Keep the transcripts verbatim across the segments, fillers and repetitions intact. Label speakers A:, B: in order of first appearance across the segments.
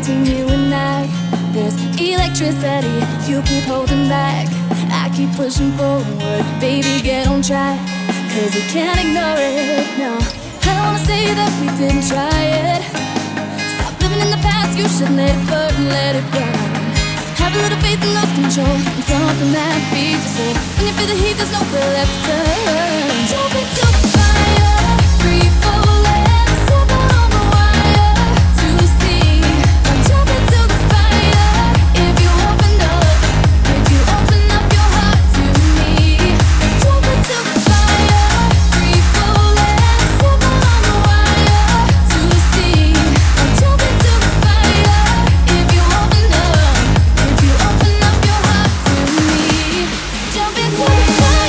A: between you and I. There's electricity, you keep holding back. I keep pushing forward, baby, get on track. Cause we can't ignore it, no. I don't wanna say that we didn't try it. Stop living in the past, you should let it burn, let it burn. Have a little faith and lose control, and something that beats your soul. When you feel the heat, there's nowhere left to turn. Jump into the fire, free falling, seven on the wire to see. Now jump into the fire, if you open up, if you open up your heart to me. Jump into the fire, free falling, seven on the wire to see. Now jump into the fire, if you open up, if you open up your heart to me. Jump into the fire.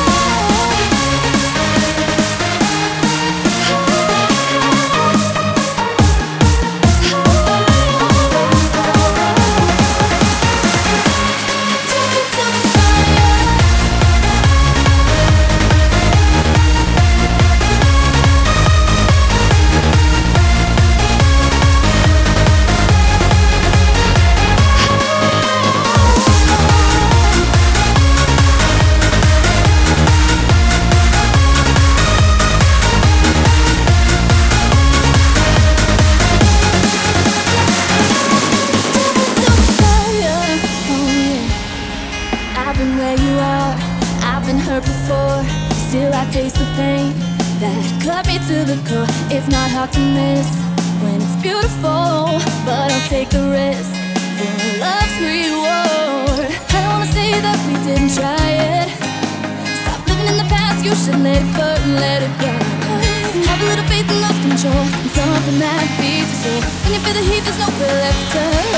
A: I've been where you are, I've been hurt before. Still I taste the pain that cut me to the core. It's not hard to miss when it's beautiful, but I'll take the risk for love's reward. I don't wanna say that we didn't try it. Stop living in the past, you should let it burn, let it burn. Have a little faith and lose control, and something that beats your soul. When you feel the heat, there's nowhere left to turn.